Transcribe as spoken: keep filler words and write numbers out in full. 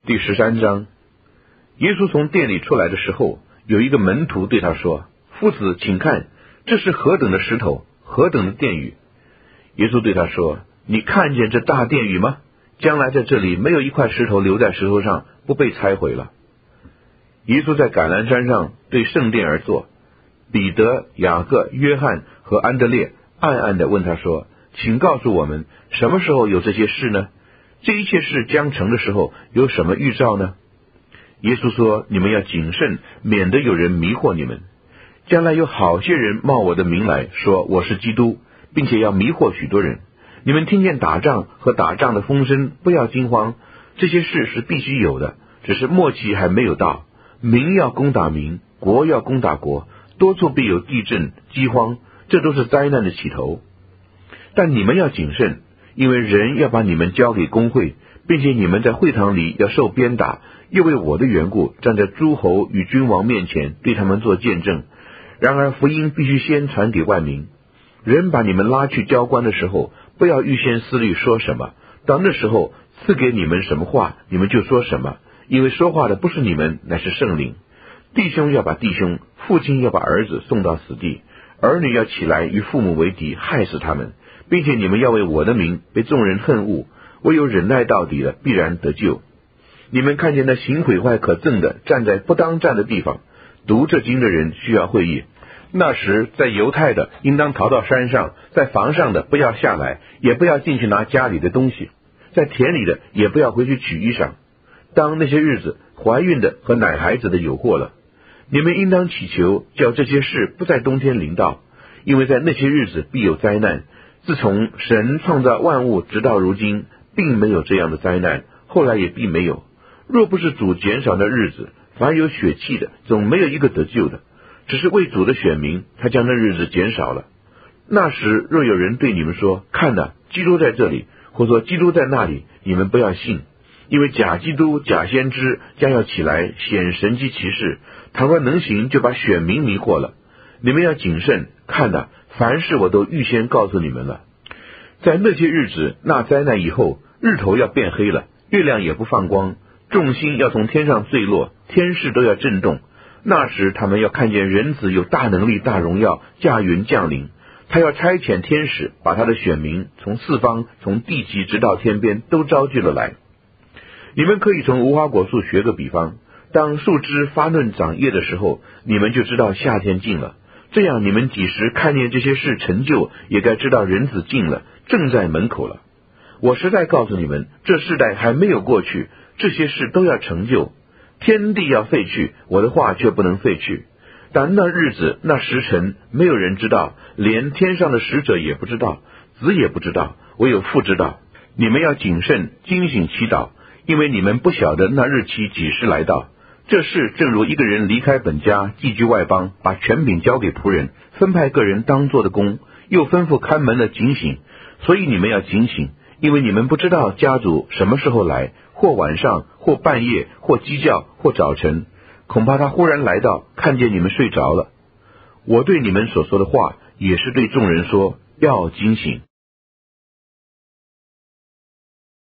第十三章，耶稣从殿里出来的时候，有一个门徒对他说：夫子，请看，这是何等的石头，何等的殿宇。耶稣对他说：你看见这大殿宇吗？将来在这里没有一块石头留在石头上不被拆毁了。耶稣在橄榄山上对圣殿而坐，彼得、雅各、约翰和安德烈暗暗地问他说：请告诉我们，什么时候有这些事呢？这一切事将成的时候有什么预兆呢？耶稣说：你们要谨慎，免得有人迷惑你们。将来有好些人冒我的名来说我是基督，并且要迷惑许多人。你们听见打仗和打仗的风声，不要惊慌，这些事是必须有的，只是末期还没有到。民要攻打民，国要攻打国，多处必有地震、饥荒，这都是灾难的起头。但你们要谨慎，因为人要把你们交给公会，并且你们在会堂里要受鞭打，又为我的缘故站在诸侯与君王面前，对他们做见证。然而福音必须先传给万民。人把你们拉去交官的时候，不要预先思虑说什么，到那时候赐给你们什么话，你们就说什么，因为说话的不是你们，乃是圣灵。弟兄要把弟兄，父亲要把儿子送到死地，儿女要起来与父母为敌，害死他们，并且你们要为我的名被众人恨恶，唯有忍耐到底的，必然得救。你们看见那行毁坏可憎的站在不当站的地方，读这经的人需要会意。那时在犹太的应当逃到山上，在房上的不要下来，也不要进去拿家里的东西，在田里的也不要回去取衣裳。当那些日子，怀孕的和奶孩子的有祸了。你们应当祈求，叫这些事不在冬天临到，因为在那些日子必有灾难。自从神创造万物直到如今，并没有这样的灾难，后来也必没有。若不是主减少那日子，凡有血气的总没有一个得救的，只是为主的选民，他将那日子减少了。那时若有人对你们说：看哪，基督在这里，或说基督在那里，你们不要信，因为假基督、假先知将要起来显神迹奇事，倘若能行，就把选民迷惑了。你们要谨慎，看哪，凡事我都预先告诉你们了。在那些日子，那灾难以后，日头要变黑了，月亮也不放光，众星要从天上坠落，天势都要震动。那时他们要看见人子有大能力、大荣耀，驾云降临。他要差遣天使，把他的选民从四方、从地极直到天边都招聚了来。你们可以从无花果树学个比方，当树枝发嫩长叶的时候，你们就知道夏天近了。这样你们几时看见这些事成就，也该知道人子近了，正在门口了。我实在告诉你们，这世代还没有过去，这些事都要成就。天地要废去，我的话却不能废去。但那日子、那时辰，没有人知道，连天上的使者也不知道，子也不知道，唯有父知道。你们要谨慎，警醒祈祷，因为你们不晓得那日期几时来到。这事正如一个人离开本家，寄居外邦，把权柄交给仆人，分派个人当做的工，又吩咐看门的警醒。所以你们要警醒，因为你们不知道家主什么时候来，或晚上，或半夜，或鸡叫，或早晨，恐怕他忽然来到，看见你们睡着了。我对你们所说的话，也是对众人说，要警醒。